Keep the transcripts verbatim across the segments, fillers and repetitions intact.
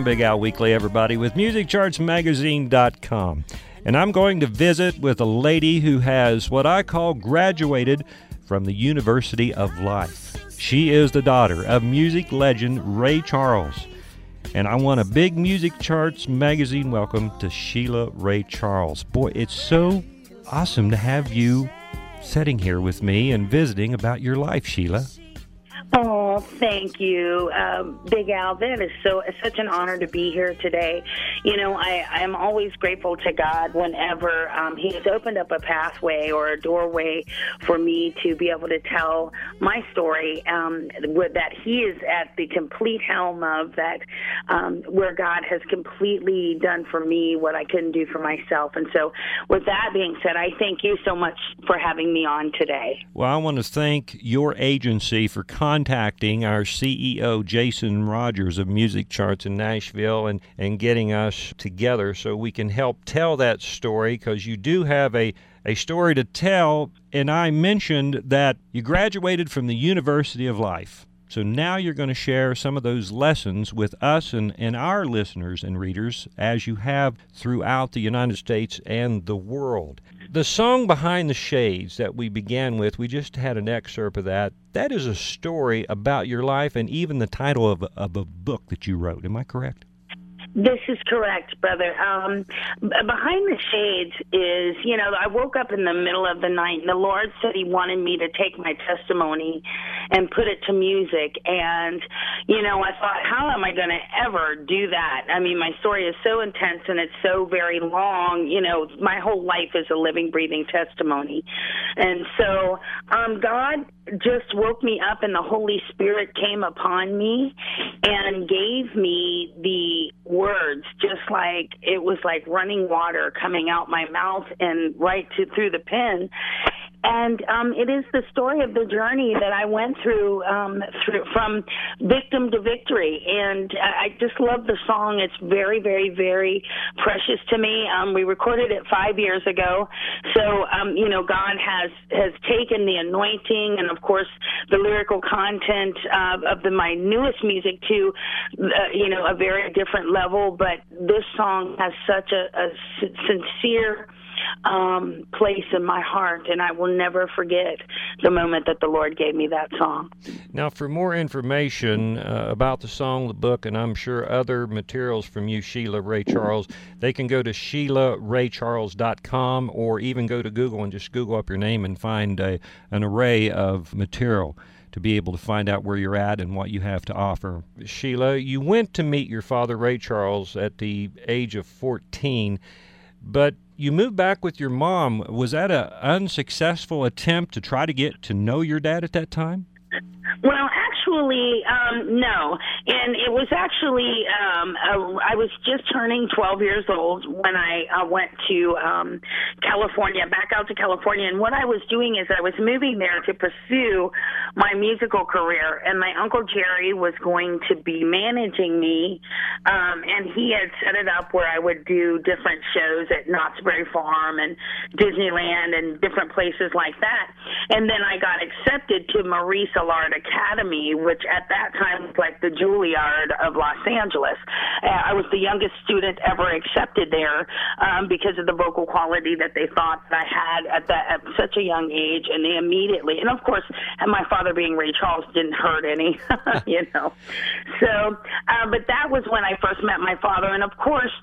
I'm Big Al Weekly, everybody, with music charts magazine dot com. And I'm going to visit with a lady who has what I call graduated from the University of Life. She is the daughter of music legend Ray Charles. And I want a big Music Charts magazine welcome to Sheila Ray Charles. Boy, it's so awesome to have you sitting here with me and visiting about your life, Sheila. Oh, thank you, um, Big Al. That is so it's such an honor to be here today. You know, I I'm always grateful to God whenever um, He has opened up a pathway or a doorway for me to be able to tell my story. Um, with that He is at the complete helm of that, um, where God has completely done for me what I couldn't do for myself. And so, with that being said, I thank you so much for having me on today. Well, I want to thank your agency for contacting contacting our C E O, Jason Rogers of Music Charts in Nashville, and, and getting us together so we can help tell that story, because you do have a, a story to tell. And I mentioned that you graduated from the University of Life. So now you're going to share some of those lessons with us and, and our listeners and readers, as you have throughout the United States and the world. The song Behind the Shades that we began with, we just had an excerpt of that. That is a story about your life and even the title of a, of a book that you wrote. Am I correct? This is correct, brother. Um, Behind the Shades is, you know, I woke up in the middle of the night, and the Lord said He wanted me to take my testimony and put it to music. And, you know, I thought, how am I going to ever do that? I mean, my story is so intense, and it's so very long. You know, my whole life is a living, breathing testimony. And so um, God just woke me up, and the Holy Spirit came upon me and gave me the words, just like it was like running water coming out my mouth and right to through the pen. And um, it is the story of the journey that I went through, um, through from victim to victory. And I just love the song. It's very, very, very precious to me. Um, we recorded it five years ago. So, um, you know, God has, has taken the anointing and, of course, the lyrical content uh, of the, my newest music to, uh, you know, a very different level. But this song has such a, a sincere um, place in my heart, and I will never forget the moment that the Lord gave me that song. Now, for more information uh, about the song, the book, and I'm sure other materials from you, Sheila Ray Charles, they can go to Sheila Ray Charles dot com, or even go to Google and just Google up your name and find a, an array of material to be able to find out where you're at and what you have to offer. Sheila, you went to meet your father, Ray Charles, at the age of fourteen, but you moved back with your mom. Was that an unsuccessful attempt to try to get to know your dad at that time? Well, actually, um, no. And it was actually, um, uh, I was just turning twelve years old when I uh, went to um, California, back out to California. And what I was doing is I was moving there to pursue my musical career. And my Uncle Jerry was going to be managing me. Um, and he had set it up where I would do different shows at Knott's Berry Farm and Disneyland and different places like that. And then I got accepted to Maurice Allard Academy, which at that time was like the Juilliard of Los Angeles. Uh, I was the youngest student ever accepted there um, because of the vocal quality that they thought that I had at that at such a young age, and they immediately, and of course, and my father being Ray Charles didn't hurt any, you know. So, uh, but that was when I first met my father, and of course,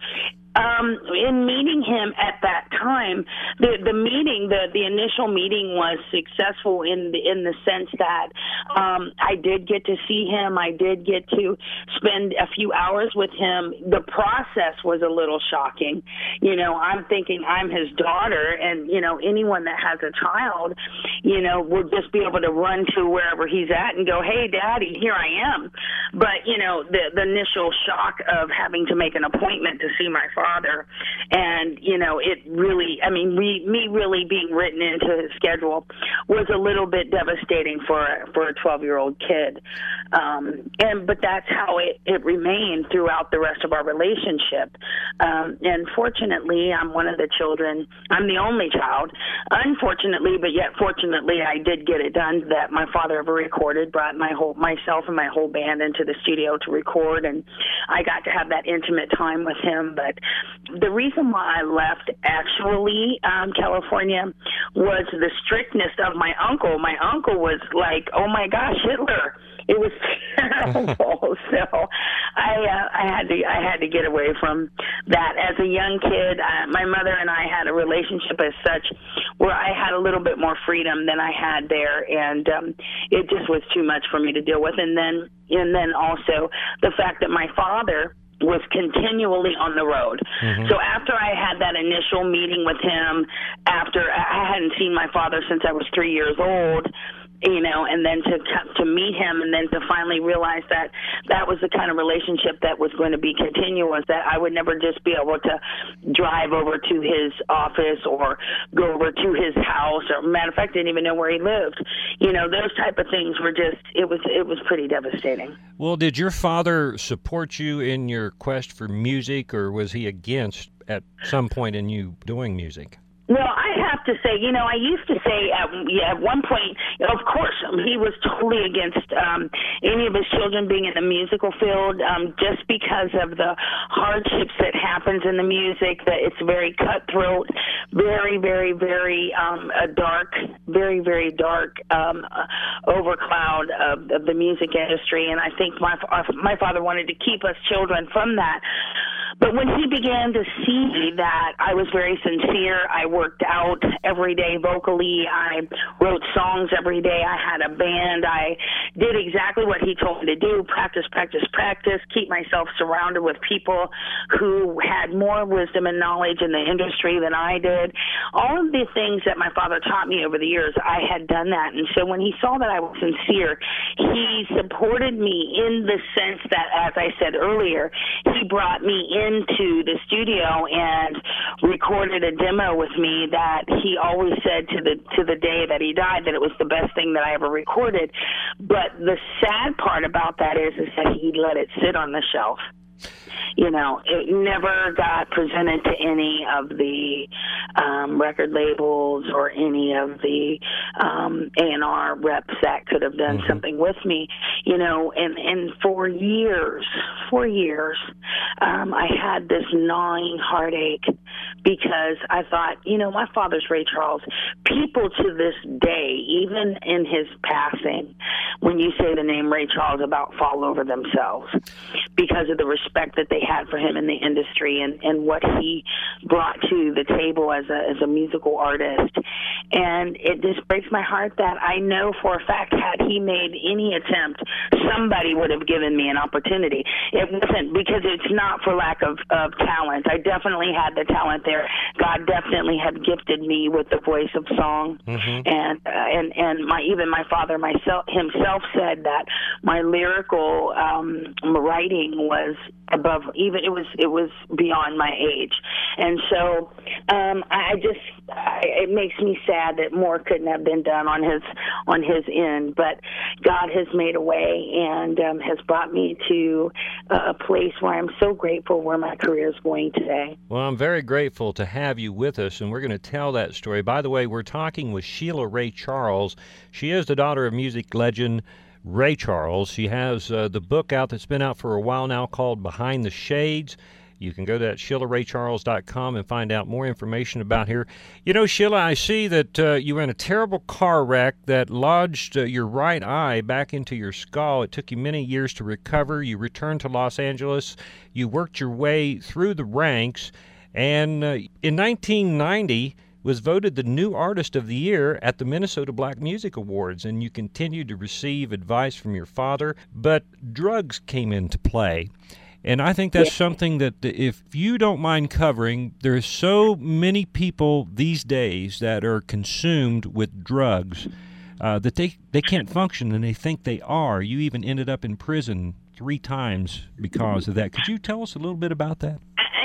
Um, in meeting him at that time, the the meeting, the the initial meeting was successful in the, in the sense that um, I did get to see him. I did get to spend a few hours with him. The process was a little shocking. You know, I'm thinking I'm his daughter, and you know, anyone that has a child, you know, will just be able to run to wherever he's at and go, "Hey, Daddy, here I am." But you know, the the initial shock of having to make an appointment to see my father father. And, you know, it really, I mean, me, me really being written into his schedule was a little bit devastating for a, for a twelve-year-old kid. Um, and but that's how it, it remained throughout the rest of our relationship. Um, and fortunately, I'm one of the children. I'm the only child. Unfortunately, but yet fortunately, I did get it done that my father ever recorded, brought my whole myself and my whole band into the studio to record, and I got to have that intimate time with him. But the reason why I left, actually, um, California, was the strictness of my uncle. My uncle was like, oh my gosh, Hitler. It was terrible. So I uh, I had to I had to get away from that. As a young kid, uh, my mother and I had a relationship as such where I had a little bit more freedom than I had there, and um, it just was too much for me to deal with. And then and then also the fact that my father was continually on the road. Mm-hmm. So after I had that initial meeting with him, after I hadn't seen my father since I was three years old, you know, and then to to meet him, and then to finally realize that that was the kind of relationship that was going to be continuous, that I would never just be able to drive over to his office or go over to his house, or matter of fact, I didn't even know where he lived. You know, those type of things were just, it was it was pretty devastating. Well, did your father support you in your quest for music, or was he against at some point in you doing music? Well, I have to say, you know, I used to say at, yeah, at one point, of course, he was totally against um, any of his children being in the musical field, um, just because of the hardships that happens in the music, that it's very cutthroat, very, very, very um, a dark, very, very dark um, uh, overcloud of, of the music industry. And I think my, uh, my father wanted to keep us children from that. But when he began to see that I was very sincere, I worked out every day vocally, I wrote songs every day, I had a band, I did exactly what he told me to do, practice, practice, practice, keep myself surrounded with people who had more wisdom and knowledge in the industry than I did. All of the things that my father taught me over the years, I had done that. And so when he saw that I was sincere, he supported me in the sense that, as I said earlier, he brought me in into the studio and recorded a demo with me that he always said to the to the day that he died that it was the best thing that I ever recorded. But the sad part about that is is that he let it sit on the shelf. You know, it never got presented to any of the um, record labels or any of the um, A and R reps that could have done mm-hmm. something with me. You know, and, and for years, for years, um, I had this gnawing heartache because I thought, you know, my father's Ray Charles. People to this day, even in his passing, when you say the name Ray Charles, about fall over themselves because of the respect that they had for him in the industry and, and what he brought to the table as a as a musical artist. And it just breaks my heart that I know for a fact had he made any attempt, somebody would have given me an opportunity. It wasn't because it's not for lack of, of talent. I definitely had the talent there. God definitely had gifted me with the voice of song. Mm-hmm. And uh, and and my even my father myself himself said that my lyrical um, writing was above even it was it was beyond my age. And so um I just I, it makes me sad that more couldn't have been done on his on his end, but God has made a way and um, has brought me to a place where I'm so grateful where my career is going today. Well, I'm very grateful to have you with us, and we're going to tell that story. By the way, we're talking with Sheila Ray Charles. She is the daughter of music legend Ray Charles. She has uh, the book out that's been out for a while now called Behind the Shades. You can go to that sheila ray charles dot com and find out more information about her. You know, Sheila, I see that uh, you were in a terrible car wreck that lodged uh, your right eye back into your skull. It took you many years to recover. You returned to Los Angeles. You worked your way through the ranks. And uh, in nineteen ninety, was voted the new artist of the year at the Minnesota Black Music Awards, and you continued to receive advice from your father, but drugs came into play. And I think that's something that if you don't mind covering, there's so many people these days that are consumed with drugs uh, that they, they can't function, and they think they are. You even ended up in prison three times because of that. Could you tell us a little bit about that? I,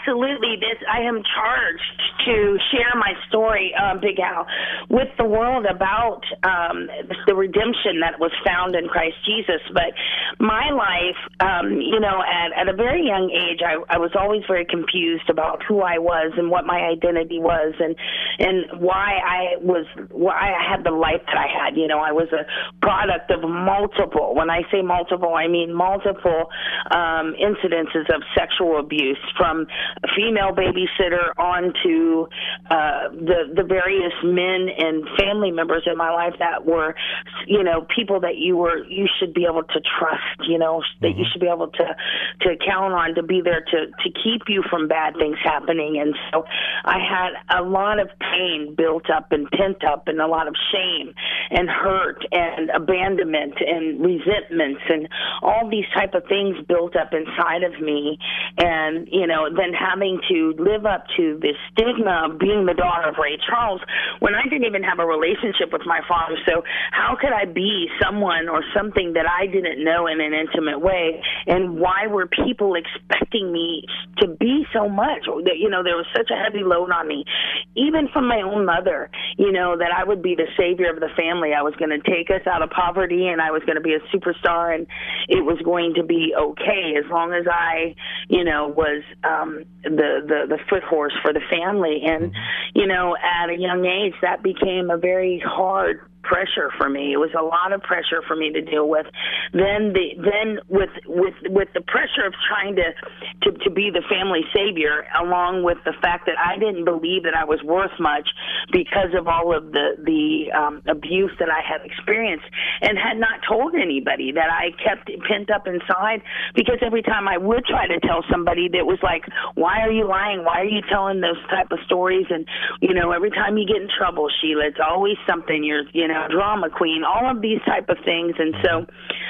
absolutely. This I am charged to share my story, uh, Big Al, with the world about um, the redemption that was found in Christ Jesus. But my life, um, you know, at, at a very young age, I, I was always very confused about who I was and what my identity was, and and why I was why I had the life that I had. You know, I was a product of multiple. When I say multiple, I mean multiple um, incidences of sexual abuse, from a female babysitter on to uh, the the various men and family members in my life that were, you know, people that you were you should be able to trust. You know, that mm-hmm. you should be able to to count on to be there to to keep you from bad things happening. And so I had a lot of pain built up and pent up, and a lot of shame and hurt and abandonment and resentments and all these type of things built up inside of me. And, you know, then having to live up to the stigma of being the daughter of Ray Charles when I didn't even have a relationship with my father. So how could I be someone or something that I didn't know in an intimate way? And why were people expecting me to be so much? You know, there was such a heavy load on me, even from my own mother, you know, that I would be the savior of the family. I was going to take us out of poverty, and I was going to be a superstar, and it was going to be okay as long as I, you know, was um, the, the, the foot horse for the family. And, you know, at a young age, that became a very hard pressure for me. It was a lot of pressure for me to deal with. Then the then with with with the pressure of trying to, to to be the family savior, along with the fact that I didn't believe that I was worth much because of all of the the um, abuse that I had experienced, and had not told anybody, that I kept it pent up inside. Because every time I would try to tell somebody, that was like, why are you lying? Why are you telling those type of stories? And, you know, every time you get in trouble, Sheila, it's always something. You're, you know, drama queen, all of these type of things. And so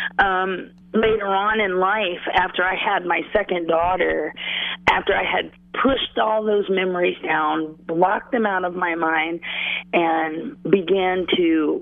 um, later on in life, after I had my second daughter, after I had pushed all those memories down, blocked them out of my mind, and began to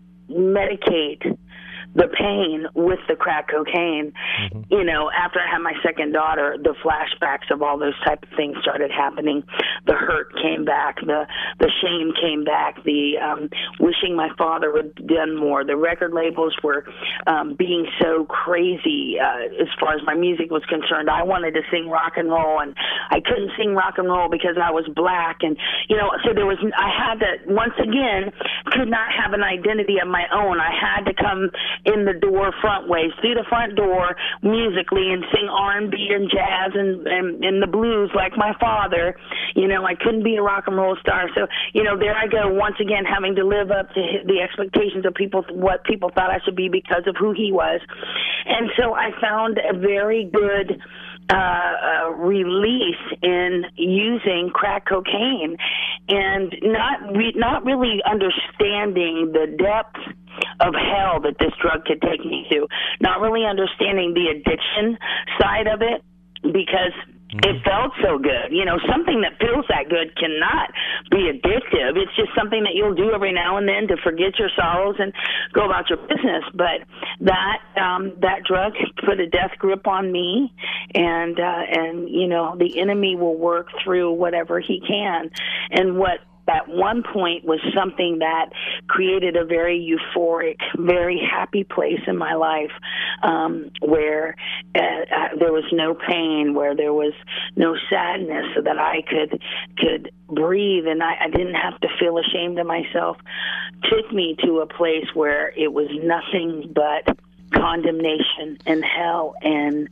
medicate the pain with the crack cocaine, mm-hmm. you know, after I had my second daughter, the flashbacks of all those type of things started happening. The hurt came back, the the shame came back, the um, wishing my father would have done more. The record labels were um, being so crazy uh, as far as my music was concerned. I wanted to sing rock and roll, and I couldn't sing rock and roll because I was black. And, you know, so there was, I had to, once again, could not have an identity of my own. I had to come in the door front ways, through the front door musically, and sing R and B and jazz and, and, and the blues like my father. You know, I couldn't be a rock and roll star. So, you know, there I go once again, having to live up to the expectations of people, what people thought I should be because of who he was. And so I found a very good Uh, uh, release in using crack cocaine, and not re- not really understanding the depth of hell that this drug could take me to, not really understanding the addiction side of it, because it felt so good. You know, something that feels that good cannot be addictive. It's just something that you'll do every now and then to forget your sorrows and go about your business. But that um, that drug put a death grip on me, and uh, and you know, the enemy will work through whatever he can. And what at one point was something that created a very euphoric, very happy place in my life, um, where uh, uh, there was no pain, where there was no sadness, so that I could could breathe, and I, I didn't have to feel ashamed of myself, took me to a place where it was nothing but condemnation and hell and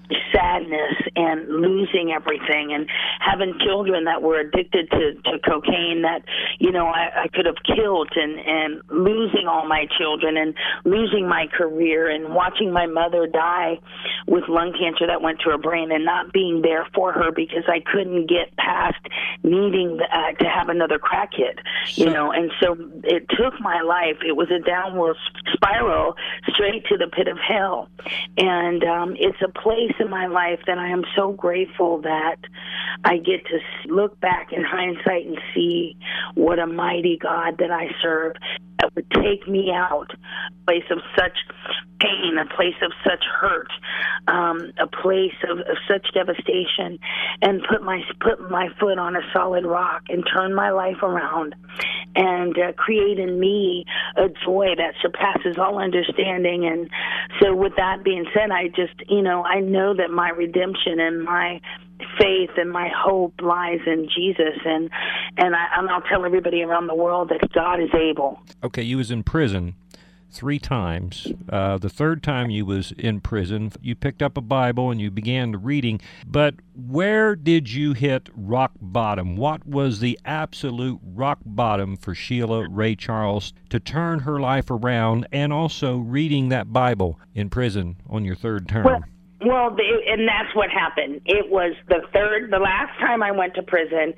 sadness and losing everything, and having children that were addicted to, to cocaine that, you know, I, I could have killed, and, and losing all my children, and losing my career, and watching my mother die with lung cancer that went to her brain, and not being there for her because I couldn't get past needing the, uh, to have another crack hit, you so, know. And so it took my life. It was a downward spiral straight to the pit of hell. And um, it's a place in my life that I am so grateful that I get to look back in hindsight and see what a mighty God that I serve. that would take me out, a place of such pain, a place of such hurt, um, a place of, of such devastation, and put my put my foot on a solid rock and turn my life around and uh, create in me a joy that surpasses all understanding. And so with that being said, I just, you know, I know that my redemption and my faith and my hope lies in Jesus, and and, I, and I'll tell everybody around the world that God is able. Okay, you was in prison three times. Uh, the third time you was in prison, you picked up a Bible and you began reading. But where did you hit rock bottom? What was the absolute rock bottom for Sheila Ray Charles to turn her life around, and also reading that Bible in prison on your third term? Well, Well, they, and that's what happened. It was the third, the last time I went to prison.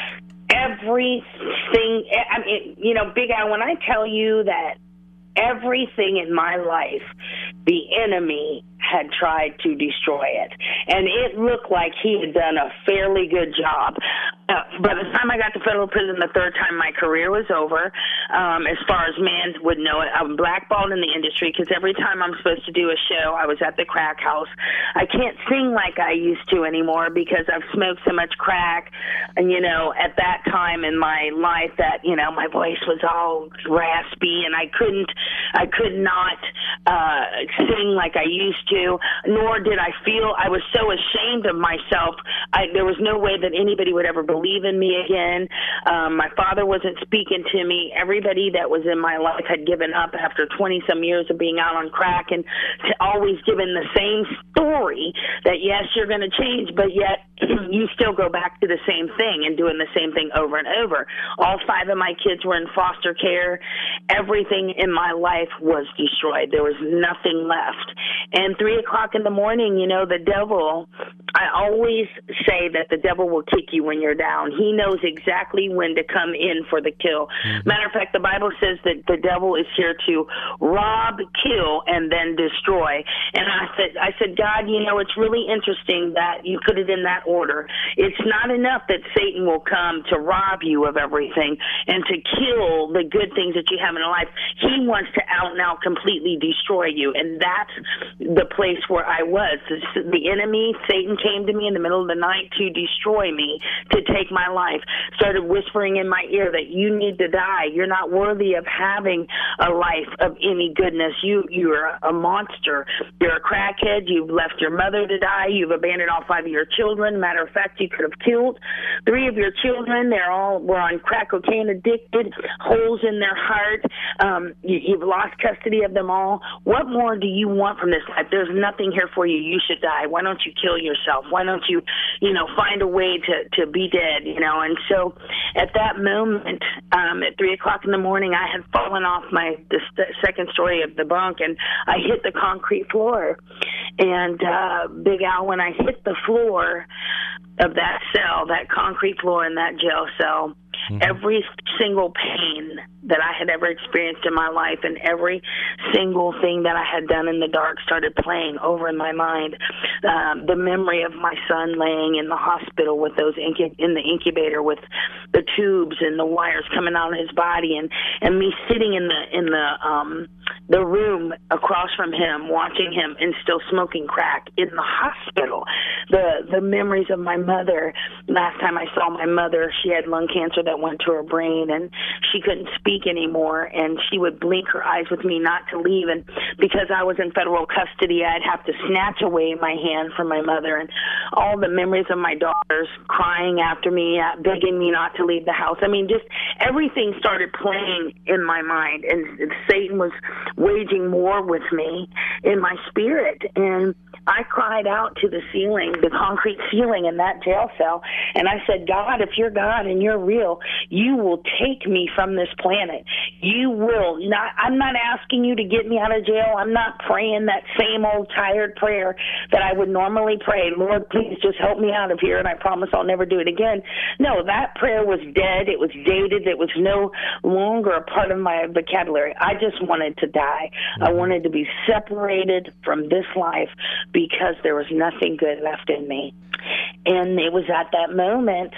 Everything, I mean, you know, Big Al, when I tell you that everything in my life, the enemy had tried to destroy it. And it looked like he had done a fairly good job. Uh, by the time I got to federal prison the third time, my career was over. Um, as far as man would know it, I'm blackballed in the industry because every time I'm supposed to do a show, I was at the crack house. I can't sing like I used to anymore because I've smoked so much crack. And, you know, at that time in my life that, you know, my voice was all raspy and I couldn't, I could not uh, sing like I used to, nor did I feel, I was so ashamed of myself. I, there was no way that anybody would ever believe in me again. Um, my father wasn't speaking to me. Everybody that was in my life had given up after twenty-some years of being out on crack, and always given the same story that, yes, you're going to change, but yet you still go back to the same thing and doing the same thing over and over. All five of my kids were in foster care. Everything in my life was destroyed. There was nothing left. And three o'clock in the morning, you know, the devil, I always say that the devil will kick you when you're down. He knows exactly when to come in for the kill. Mm-hmm. Matter of fact, the Bible says that the devil is here to rob, kill, and then destroy. And I said, I said, God, you know, it's really interesting that you put it in that order. It's not enough that Satan will come to rob you of everything and to kill the good things that you have in life. He wants to out and out completely destroy you. And that's the place where I was. The enemy, Satan, came to me in the middle of the night to destroy me, to take my life, started whispering in my ear that you need to die. You're not worthy of having a life of any goodness. You, you're a monster. You're a crackhead. You've left your mother to die. You've abandoned all five of your children. Matter of fact, you could have killed three of your children. They're all were on crack cocaine addicted, holes in their heart. Um, you, you've lost custody of them all. What more do you want from this life? There's nothing here for you. You should die. Why don't you kill yourself? Why don't you, you know, find a way to, to be dead, you know? And so at that moment, um, at three o'clock in the morning, I had fallen off my the st- second story of the bunk, and I hit the concrete floor. And uh, Big Al, when I hit the floor of that cell, that concrete floor in that jail cell, mm-hmm. every single pain that I had ever experienced in my life and every single thing that I had done in the dark started playing over in my mind. Um, the memory of my son laying in the hospital with those incu- in the incubator with the tubes and the wires coming out of his body, and, and me sitting in the in the um, the room across from him, watching him and still smoking crack in the hospital. The the memories of my mother. Last time I saw my mother, she had lung cancer that went to her brain, and she couldn't speak anymore, and she would blink her eyes with me not to leave, and because I was in federal custody, I'd have to snatch away my hand from my mother, and all the memories of my daughters crying after me, uh, begging me not to leave the house. I mean, just everything started playing in my mind, and Satan was waging war with me in my spirit, and I cried out to the ceiling, the concrete ceiling in that jail cell, and I said, God, if you're God and you're real, you will take me from this planet. You will not, I'm not asking you to get me out of jail. I'm not praying that same old tired prayer that I would normally pray. Lord, please just help me out of here, and I promise I'll never do it again. No, that prayer was dead. It was dated. It was no longer a part of my vocabulary. I just wanted to die. Mm-hmm. I wanted to be separated from this life because there was nothing good left in me. And it was at that moment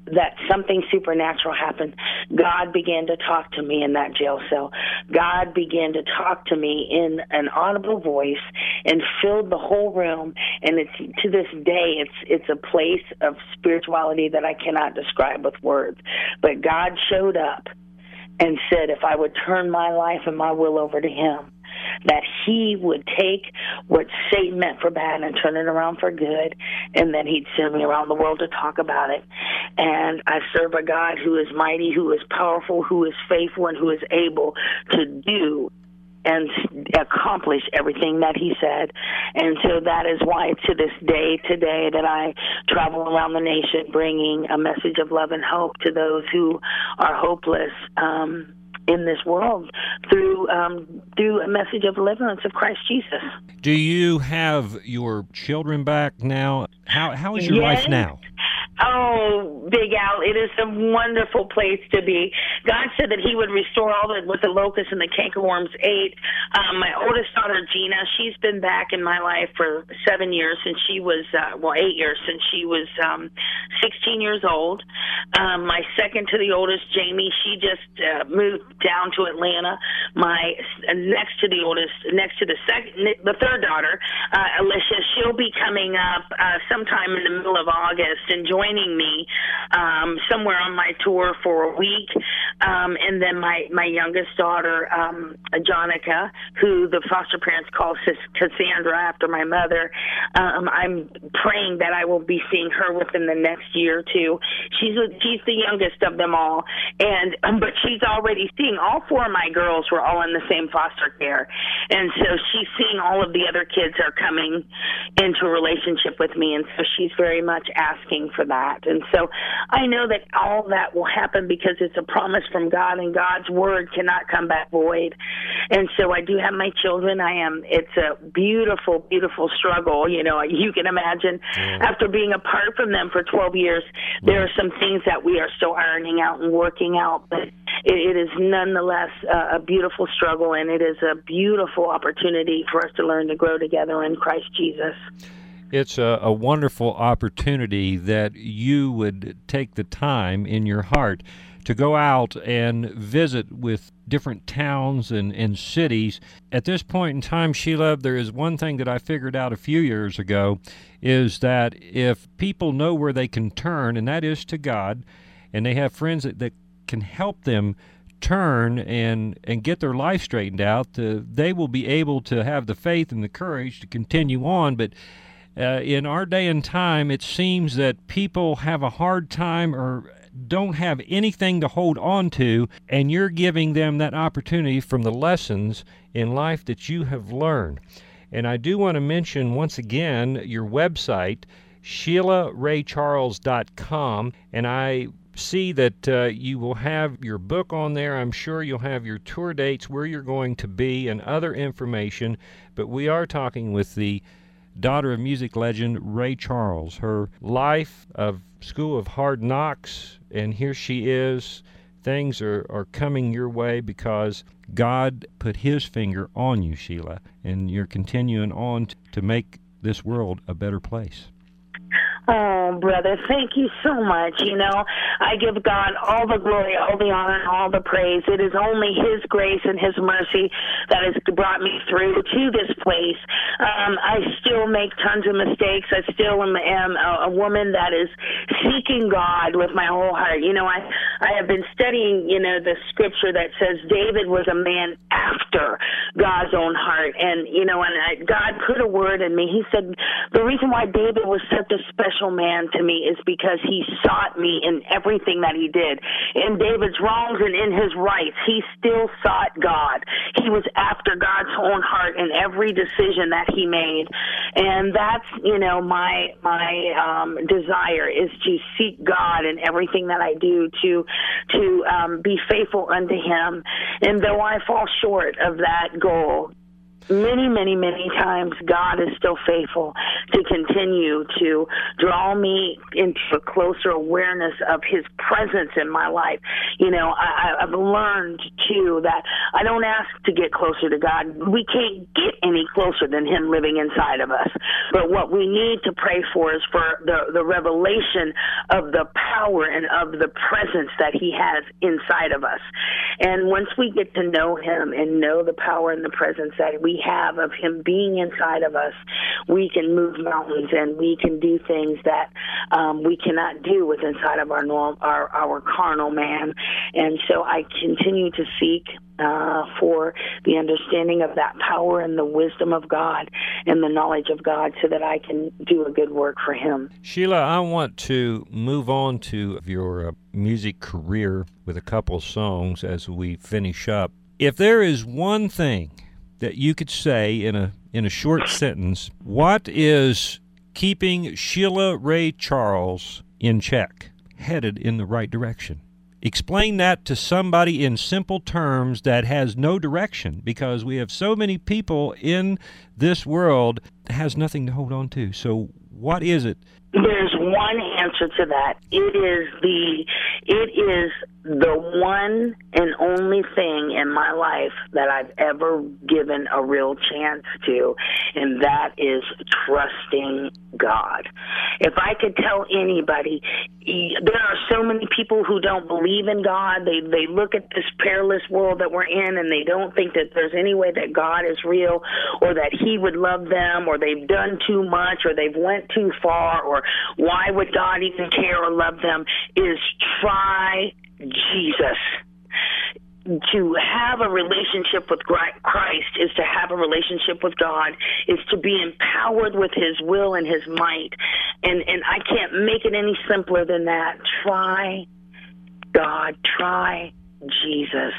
that something supernatural happened. God began to talk to me in that jail cell. God began to talk to me in an audible voice and filled the whole room. And it's to this day, it's it's a place of spirituality that I cannot describe with words. But God showed up and said, if I would turn my life and my will over to him, that he would take what Satan meant for bad and turn it around for good, and then he'd send me around the world to talk about it. And I serve a God who is mighty, who is powerful, who is faithful, and who is able to do and accomplish everything that he said. And so that is why to this day today that I travel around the nation bringing a message of love and hope to those who are hopeless um, in this world through um, through a message of deliverance of Christ Jesus. Do you have your children back now? How How is your yes. life now? Oh, Big Al, it is a wonderful place to be. God said that he would restore all that what the locusts and the cankerworms ate. Um, my oldest daughter, Gina, she's been back in my life for seven years since she was, uh, well, eight years since she was um, sixteen years old. Um, my second to the oldest, Jamie, she just uh, moved down to Atlanta. My uh, next to the oldest, next to the second, the third daughter, uh, Alicia, she'll be coming up uh, sometime in the middle of August and joining me um, somewhere on my tour for a week. Um, and then my, my youngest daughter, um, Jonica, who the foster parents call Cassandra after my mother, um, I'm praying that I will be seeing her within the next year or two. She's she's the youngest of them all, and um, but she's already seeing all four of my girls were all in the same foster care, and so she's seeing all of the other kids are coming into a relationship with me, and so she's very much asking for that. And so I know that all that will happen because it's a promise from God, and God's word cannot come back void. And so I do have my children. I am, it's a beautiful, beautiful struggle. You know, you can imagine yeah. after being apart from them for twelve years, there are some things that we are still ironing out and working out, but it, it is nonetheless uh, a beautiful struggle, and it is a beautiful opportunity for us to learn to grow together in Christ Jesus. It's a, a wonderful opportunity that you would take the time in your heart to go out and visit with different towns and, and cities. At this point in time, Sheila, there is one thing that I figured out a few years ago, is that if people know where they can turn, and that is to God, and they have friends that, that can help them turn and, and get their life straightened out, uh, they will be able to have the faith and the courage to continue on. But Uh, in our day and time, it seems that people have a hard time or don't have anything to hold on to, and you're giving them that opportunity from the lessons in life that you have learned. And I do want to mention once again your website, Sheila Ray Charles dot com, and I see that uh, you will have your book on there. I'm sure you'll have your tour dates, where you're going to be, and other information. But we are talking with the daughter of music legend Ray Charles, her life of School of Hard Knocks, and here she is. Things are, are coming your way because God put his finger on you, Sheila, and you're continuing on t- to make this world a better place. Oh, brother, thank you so much. You know, I give God all the glory, all the honor, and all the praise. It is only his grace and his mercy that has brought me through to this place. Um, I still make tons of mistakes. I still am, am a, a woman that is seeking God with my whole heart. You know, I, I have been studying, you know, the scripture that says David was a man after God's own heart. And, you know, and I, God put a word in me. He said the reason why David was such a special man to me is because he sought me in everything that he did. In David's wrongs and in his rights, he still sought God. He was after God's own heart in every decision that he made. And that's, you know, my my um, desire is to seek God in everything that I do, to to um, be faithful unto him. And though I fall short of that goal, many, many, many times, God is still faithful to continue to draw me into a closer awareness of his presence in my life. You know, I, I've learned, too, that I don't ask to get closer to God. We can't get any closer than him living inside of us. But what we need to pray for is for the, the revelation of the power and of the presence that he has inside of us. And once we get to know him and know the power and the presence that we have of him being inside of us, we can move mountains and we can do things that um, we cannot do with inside of our, norm, our our carnal man. And so I continue to seek uh, for the understanding of that power and the wisdom of God and the knowledge of God so that I can do a good work for him. Sheila, I want to move on to your uh, music career with a couple songs as we finish up. If there is one thing that you could say in a in a short sentence, what is keeping Sheila Ray Charles in check, headed in the right direction? Explain that to somebody in simple terms that has no direction, because we have so many people in this world that has nothing to hold on to. So what is it? There's one answer to that. It is the it is the one and only thing in my life that I've ever given a real chance to, and that is trusting God. If I could tell anybody, there are so many people who don't believe in God. They they look at this perilous world that we're in, and they don't think that there's any way that God is real, or that he would love them, or they've done too much, or they've went too far, or why would God even care or love them, is try Jesus. To have a relationship with Christ is to have a relationship with God, is to be empowered with his will and his might. And, and I can't make it any simpler than that. Try God. Try Jesus.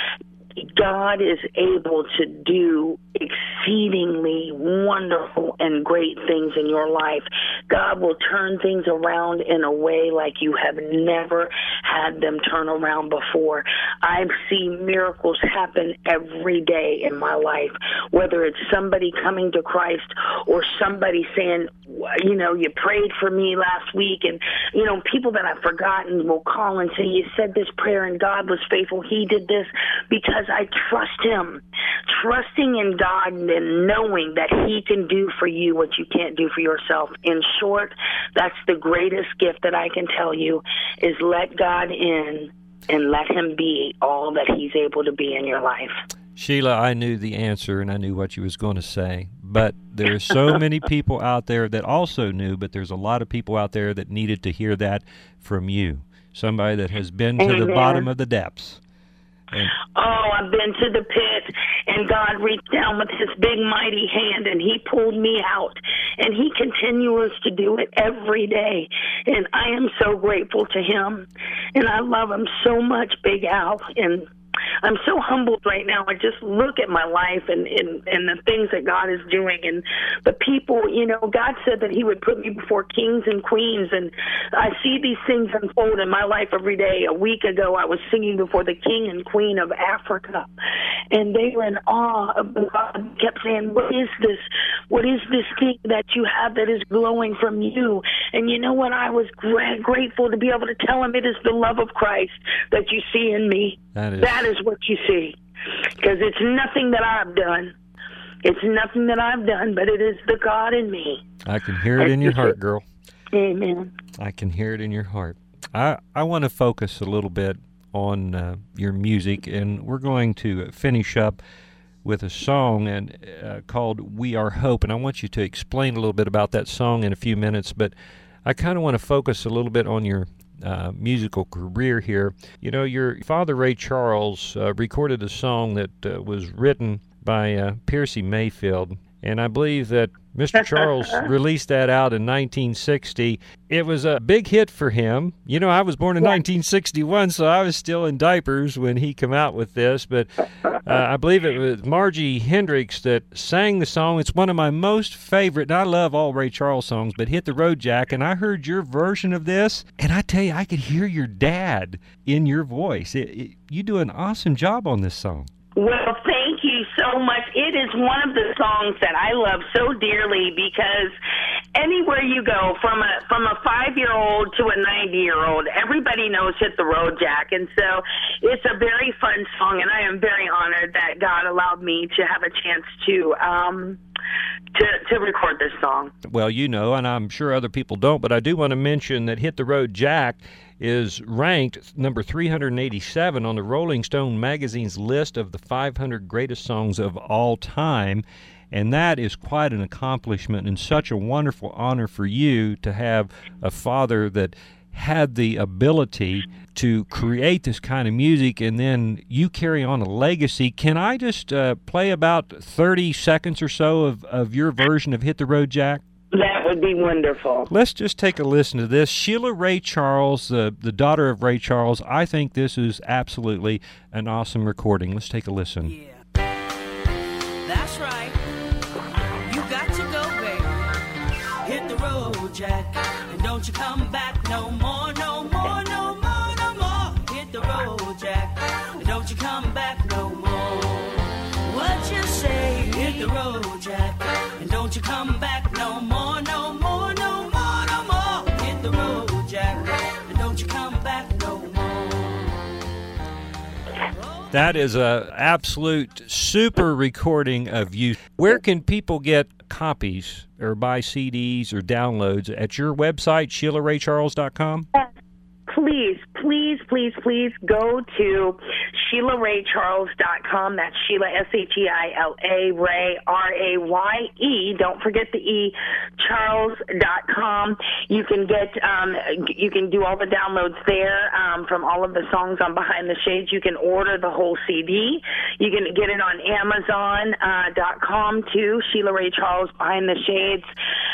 God is able to do exceedingly wonderful and great things in your life. God will turn things around in a way like you have never had them turn around before. I've seen miracles happen every day in my life, whether it's somebody coming to Christ or somebody saying, you know, you prayed for me last week, and, you know, people that I've forgotten will call and say, you said this prayer and God was faithful. He did this because I trust him. Trusting in God and knowing that he can do for you what you can't do for yourself. In short, that's the greatest gift that I can tell you, is let God in and let him be all that he's able to be in your life. Sheila, I knew the answer and I knew what you was going to say, but there's so many people out there that also knew, but there's a lot of people out there that needed to hear that from you, somebody that has been to Amen. the bottom of the depths. And oh, I've been to the pit, and God reached down with his big, mighty hand, and he pulled me out, and he continues to do it every day, and I am so grateful to him, and I love him so much, Big Al, and I'm so humbled right now. I just look at my life and, and, and the things that God is doing and the people, you know, God said that he would put me before kings and queens, and I see these things unfold in my life every day. A week ago, I was singing before the king and queen of Africa, and they were in awe of God. Kept saying, what is this? What is this thing that you have that is glowing from you? And you know what? I was gra- grateful to be able to tell him it is the love of Christ that you see in me. that is... That is what you see, because it's nothing that I've done. It's nothing that I've done, but it is the God in me. I can hear it in your heart, girl. Amen. I can hear it in your heart. I, I want to focus a little bit on uh, your music, and we're going to finish up with a song and uh, called We Are Hope, and I want you to explain a little bit about that song in a few minutes, but I kind of want to focus a little bit on your Uh, musical career here. You know, your father, Ray Charles, uh, recorded a song that uh, was written by uh, Percy Mayfield, and I believe that Mister Charles released that out in nineteen sixty. It was a big hit for him. You know, I was born in nineteen sixty-one, so I was still in diapers when he came out with this, but uh, I believe it was Margie Hendricks that sang the song. It's one of my most favorite, and I love all Ray Charles songs, but Hit the Road Jack, and I heard your version of this, and I tell you, I could hear your dad in your voice. It, it, you do an awesome job on this song. Well, thank thank you so much. It is one of the songs that I love so dearly because anywhere you go, from a from a five-year-old to a ninety-year-old, everybody knows Hit the Road Jack. And so it's a very fun song, and I am very honored that God allowed me to have a chance to um, to, to record this song. Well, you know, and I'm sure other people don't, but I do want to mention that Hit the Road Jack is ranked number three hundred eighty-seven on the Rolling Stone magazine's list of the five hundred greatest songs of all time. And that is quite an accomplishment and such a wonderful honor for you to have a father that had the ability to create this kind of music, and then you carry on a legacy. Can I just uh, play about thirty seconds or so of, of your version of Hit the Road Jack? That would be wonderful. Let's just take a listen to this. Sheila Ray Charles, the, the daughter of Ray Charles, I think this is absolutely an awesome recording. Let's take a listen. Yeah, that's right. You got to go, baby. Hit the road, Jack, and don't you come back no more, no more, no more, no more. Hit the road, Jack, and don't you come back no more. What you say? Hit the road, Jack, and don't you come back no more, no more, no more, no more. Hit the road, Jack, and don't you come back no more. That is a absolute super recording of you. Where can people get copies or buy C Ds or downloads? At your website, Sheila Ray Charles dot com? Please, please, please, please go to Sheila Ray Charles dot com. That's Sheila, S H E I L A, Ray, R A Y E. Don't forget the E, Charles dot com. You can get, um, you can do all the downloads there um, from all of the songs on Behind the Shades. You can order the whole C D. You can get it on Amazon dot com too, Sheila Ray Charles, Behind the Shades.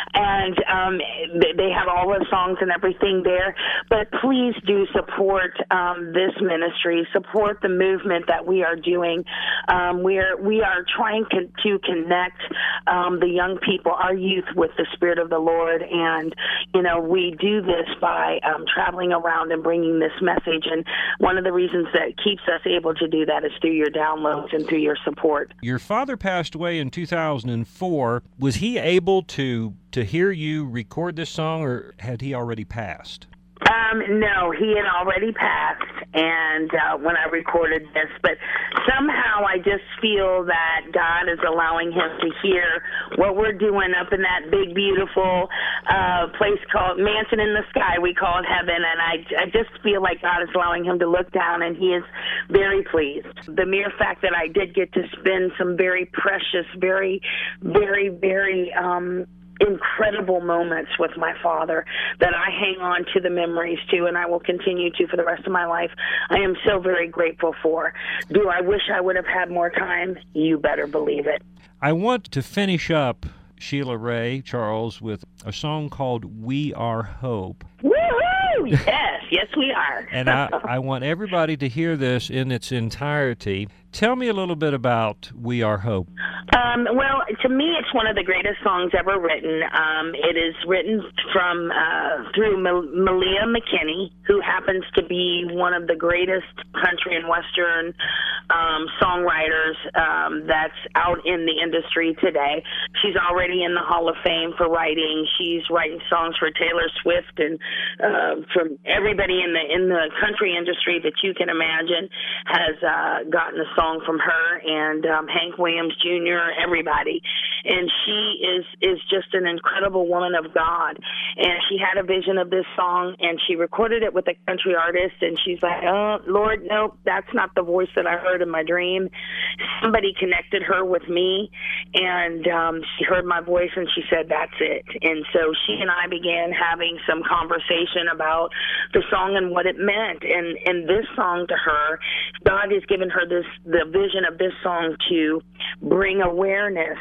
And um, they have all the songs and everything there. But please do support um, this ministry, support the movement that we are doing. Um, we are we are trying to, to connect um, the young people, our youth, with the Spirit of the Lord, and you know we do this by um, traveling around and bringing this message. And one of the reasons that keeps us able to do that is through your downloads and through your support. Your father passed away in two thousand four. Was he able to to hear you record this song, or had he already passed? Um, no, he had already passed, and uh, when I recorded this, but somehow I just feel that God is allowing him to hear what we're doing up in that big, beautiful uh, place called Mansion in the Sky. We call it heaven, and I, I just feel like God is allowing him to look down, and he is very pleased. The mere fact that I did get to spend some very precious, very, very, very um, incredible moments with my father that I hang on to the memories to, and I will continue to for the rest of my life. I am so very grateful for. Do I wish I would have had more time? You better believe it. I want to finish up, Sheila Ray Charles, with a song called We Are Hope. Woohoo! Yes, yes we are. And I, I want everybody to hear this in its entirety. Tell me a little bit about We Are Hope. Um, well, to me, it's one of the greatest songs ever written. Um, it is written from uh, through Mal- Malia McKinney, who happens to be one of the greatest country and western um, songwriters um, that's out in the industry today. She's already in the Hall of Fame for writing. She's writing songs for Taylor Swift and uh, from everybody in the in the country industry that you can imagine has uh, gotten a song from her, and um, Hank Williams Junior, everybody. And she is is just an incredible woman of God. And she had a vision of this song, and she recorded it with a country artist, and she's like, oh, Lord, nope, that's not the voice that I heard in my dream. Somebody connected her with me, and um, she heard my voice, and she said, that's it. And so she and I began having some conversation about the song and what it meant. And, and this song to her, God has given her this the vision of this song to bring awareness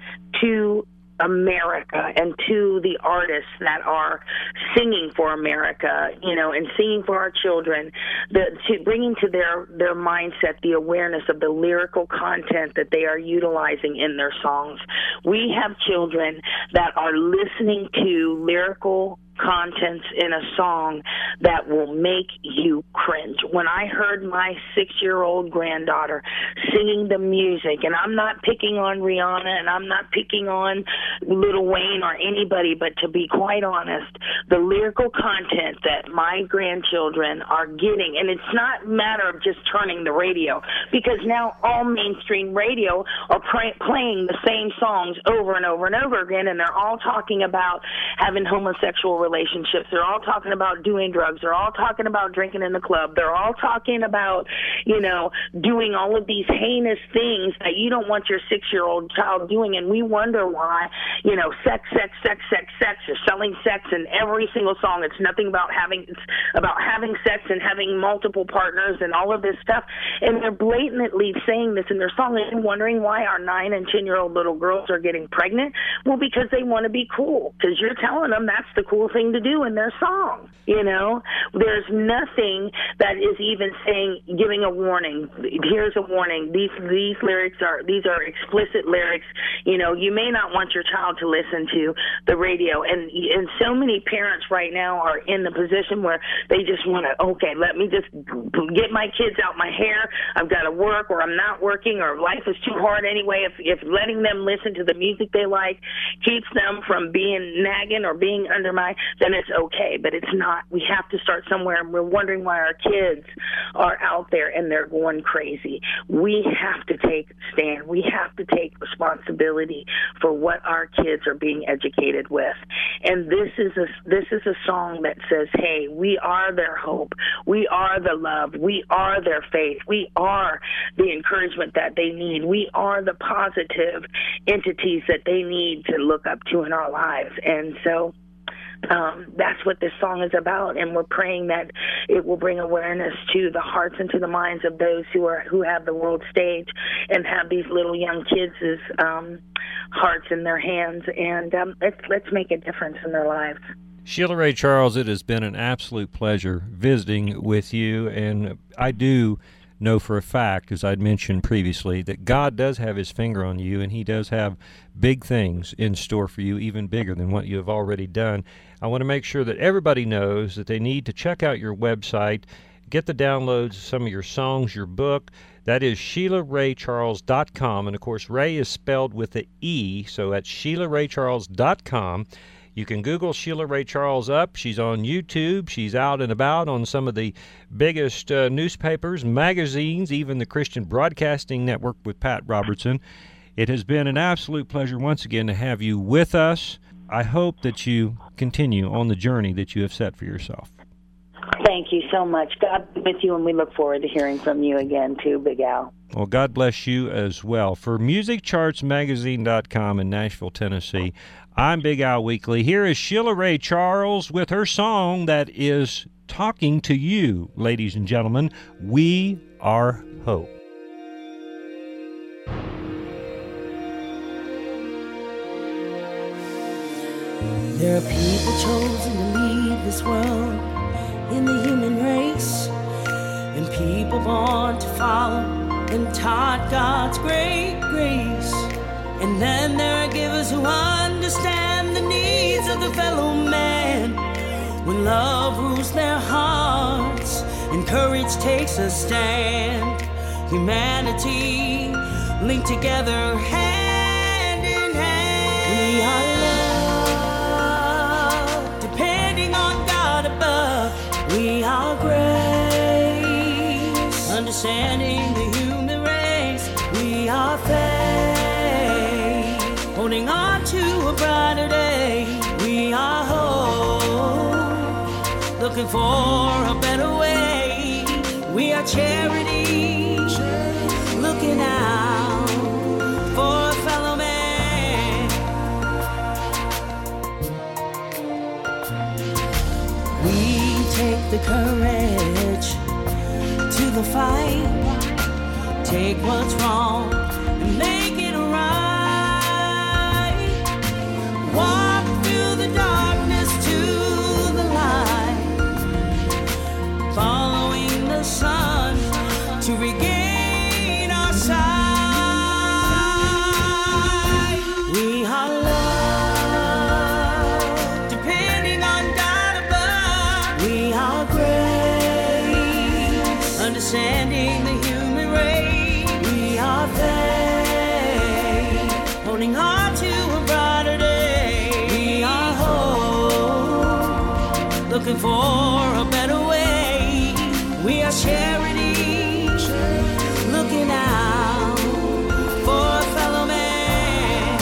to America and to the artists that are singing for America, you know, and singing for our children, the, to bringing to their, their mindset the awareness of the lyrical content that they are utilizing in their songs. We have children that are listening to lyrical contents in a song that will make you cringe. When I heard my six-year-old granddaughter singing the music, and I'm not picking on Rihanna and I'm not picking on Lil Wayne or anybody, but to be quite honest, the lyrical content that my grandchildren are getting, and it's not a matter of just turning the radio, because now all mainstream radio are pray- playing the same songs over and over and over again, and they're all talking about having homosexual relationships. They're all talking about doing drugs. They're all talking about drinking in the club. They're all talking about, you know, doing all of these heinous things that you don't want your six-year-old child doing, and we wonder why, you know, sex, sex, sex, sex, sex. You're selling sex in every single song. It's nothing about having, it's about having sex and having multiple partners and all of this stuff, and they're blatantly saying this in their song and wondering why our nine and ten-year-old little girls are getting pregnant. Well, because they want to be cool, because you're telling them that's the cool thing to do in their song. You know, there's nothing that is even saying, giving a warning. Here's a warning. These these lyrics are these are explicit lyrics. You know, you may not want your child to listen to the radio, and and so many parents right now are in the position where they just want to, okay, let me just get my kids out my hair. I've got to work, or I'm not working, or life is too hard anyway. If if letting them listen to the music they like keeps them from being nagging or being under my, then it's okay, but it's not. We have to start somewhere, and we're wondering why our kids are out there and they're going crazy. We have to take a stand. We have to take responsibility for what our kids are being educated with. And this is a this is a song that says, hey, we are their hope. We are the love. We are their faith. We are the encouragement that they need. We are the positive entities that they need to look up to in our lives. And so Um, that's what this song is about, and we're praying that it will bring awareness to the hearts and to the minds of those who are who have the world stage and have these little young kids' um, hearts in their hands, and um, let's, let's make a difference in their lives. Sheila Ray Charles, it has been an absolute pleasure visiting with you, and I do know for a fact, as I'd mentioned previously, that God does have his finger on you, and he does have big things in store for you, even bigger than what you have already done. I want to make sure that everybody knows that they need to check out your website, get the downloads of some of your songs, your book. That is Sheila Ray Charles dot com, and of course Ray is spelled with an E, so that's Sheila Ray Charles dot com. You can Google Sheila Ray Charles up. She's on YouTube. She's out and about on some of the biggest uh, newspapers, magazines, even the Christian Broadcasting Network with Pat Robertson. It has been an absolute pleasure once again to have you with us. I hope that you continue on the journey that you have set for yourself. Thank you so much. God be with you, and we look forward to hearing from you again, too, Big Al. Well, God bless you as well. For music charts magazine dot com in Nashville, Tennessee, I'm Big Al Weekly. Here is Sheila Ray Charles with her song that is talking to you, ladies and gentlemen. We Are Hope. There are people chosen to lead this world in the human race, and people born to follow and taught God's great grace. And then there are givers who understand the needs of the fellow man. When love rules their hearts and courage takes a stand, humanity linked together hand in hand. We are love, depending on God above. We are grace, understanding the human race. We are faith, holding on to a brighter day. We are hope, looking for a better way. We are charity, looking out for a fellow man. We take the courage to the fight, take what's wrong and make it right. Walk through the darkness to the light, following the sun to regain our sight. We are love, depending on God. saving the human race. We are faith, holding on to a brighter day. We are hope, looking for a better way. We are charity, looking out for a fellow man.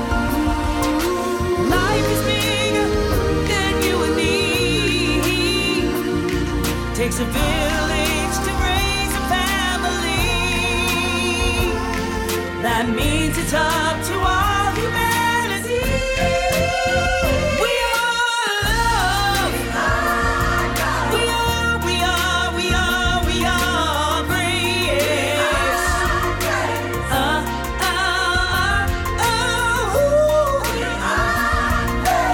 Life is bigger than you and me. Takes a village to raise a family. That means it's up to all humanity. We are love. We are, we are, we are, we are grace. Uh, uh, uh, oh, we are,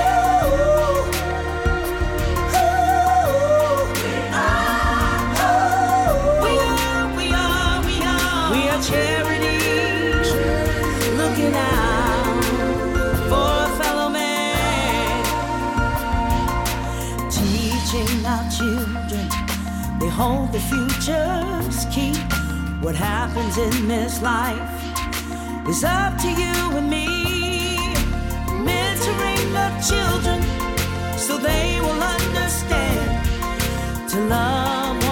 we are, we are, we are. We are charity, looking out for a fellow man. Teaching our children, they hold the future's key. What happens in this life is up to you and me. Mentoring the children so they will understand to love